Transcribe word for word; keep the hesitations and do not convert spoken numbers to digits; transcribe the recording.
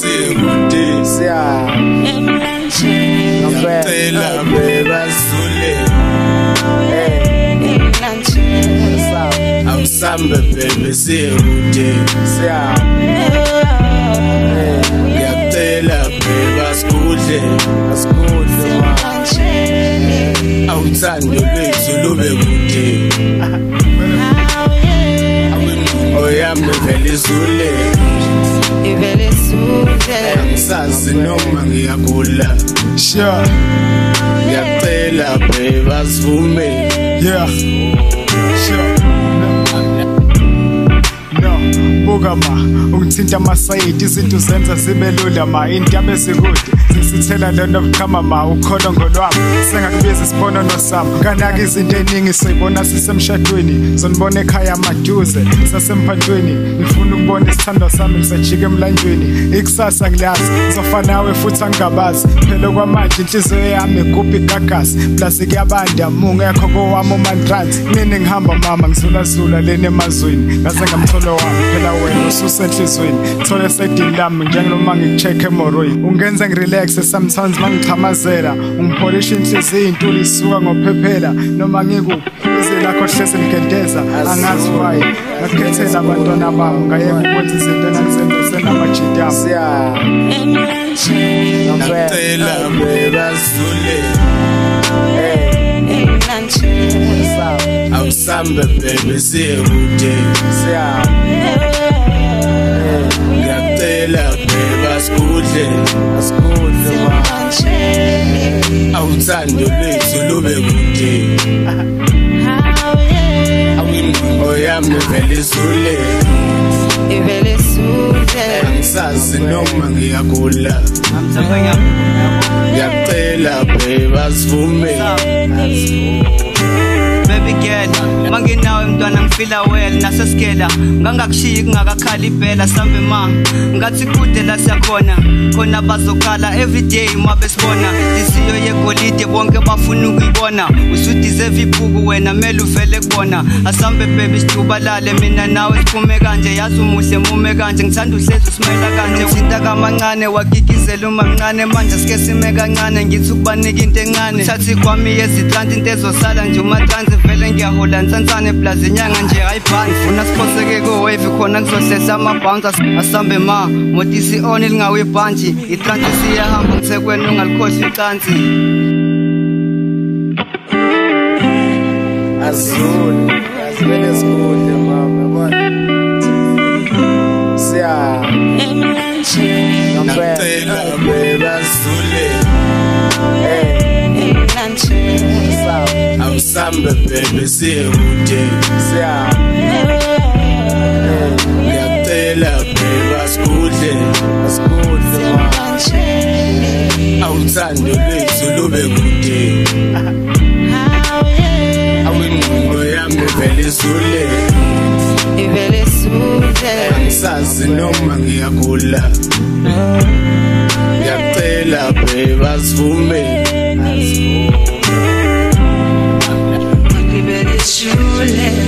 sikude siya ngempela beba Zule awusambe bebe sikude siya ngiyacela beba sikudle asikudle awuthando lwethu lube kude oyami vele Zule ivele Zule angisazi noma ngiyagula sure ngiyacela beba sivume yeah sure buka ma ungithinta amasayidi izinto zenza zibe lula ma indaba ezikude sisithela lona bukhama ma ukholongo lwami sengakubiza isibonono sami kanaka izinto eningi siyibona sisemshadweni zonibona ekhaya maduze sasemphantweni ngifuna ukubona isithando sami ngisajika emlandweni ikusasa ngilazi ngizofana nawe futhi angigabazi phela kwamanje inhliziyo yami igubha igagasi plus kuyabanda mungekho kowami umantrans mina ngihamba mama ngizulazula lena emazweni ngaze ngamtholo wami phela wena ususenhlizweni thole sedini lami njengoba ngikucheck emoroyini ungenza ngirelax sometimes mangichamazela ungipholisha inhliziyo intuli isuka ngophephela noma ngikuphi ize lakho hleze ligedeza angazi why ngakhethela abantwana bami ngayeka ukwenza izinto engizenza senamajita siya ngiyacela beba Zule awusambe bebe sikude siya ngiyacela beba sikudle asikudle awuthando lwethu lube kude oyami vele Zule ivele Zule angisazi noma ngiyagula ngiyacela beba sivume baby girl manginawe mntwana ngifila well nasesikela ngangakushiyi kungakakhali impela sambe ma ngathi kude la siyakhona khona bazokhala every day mabesibona isiyo yegolide bonke bafuna ukuyibona usudeserve ibhuku wena mele uvele kubona asambe baby sidubalale mina nawe siphume kanje yazi umuhle mume kanje ngithanda uhlezi usimela kanje uthinta kamancane wagigizela uma mncane manje sike sime kancane ngithi ukubanika into encane thathi kwami yezitranti into ezosala nje uma trans vele ngiyahola nsantsane plus inyanga nje ayibhani funa siphoseke ko wave khona kuzohlehla ama bounce asambe ma motisi on lingawe ibhanji itranti siyahamba ngitsekwena ungalikhosi icansi azul azivele sikudle mama bwana siya ngiyacela beba Zule awusambe bebe sikude siya ngiyacela beba sikudle asikudle awuthando lwethu lube kude awingqondo yami vele Zule ivele Zule angisazi noma ngiyagula ngiyacela beba sivume ivele Zule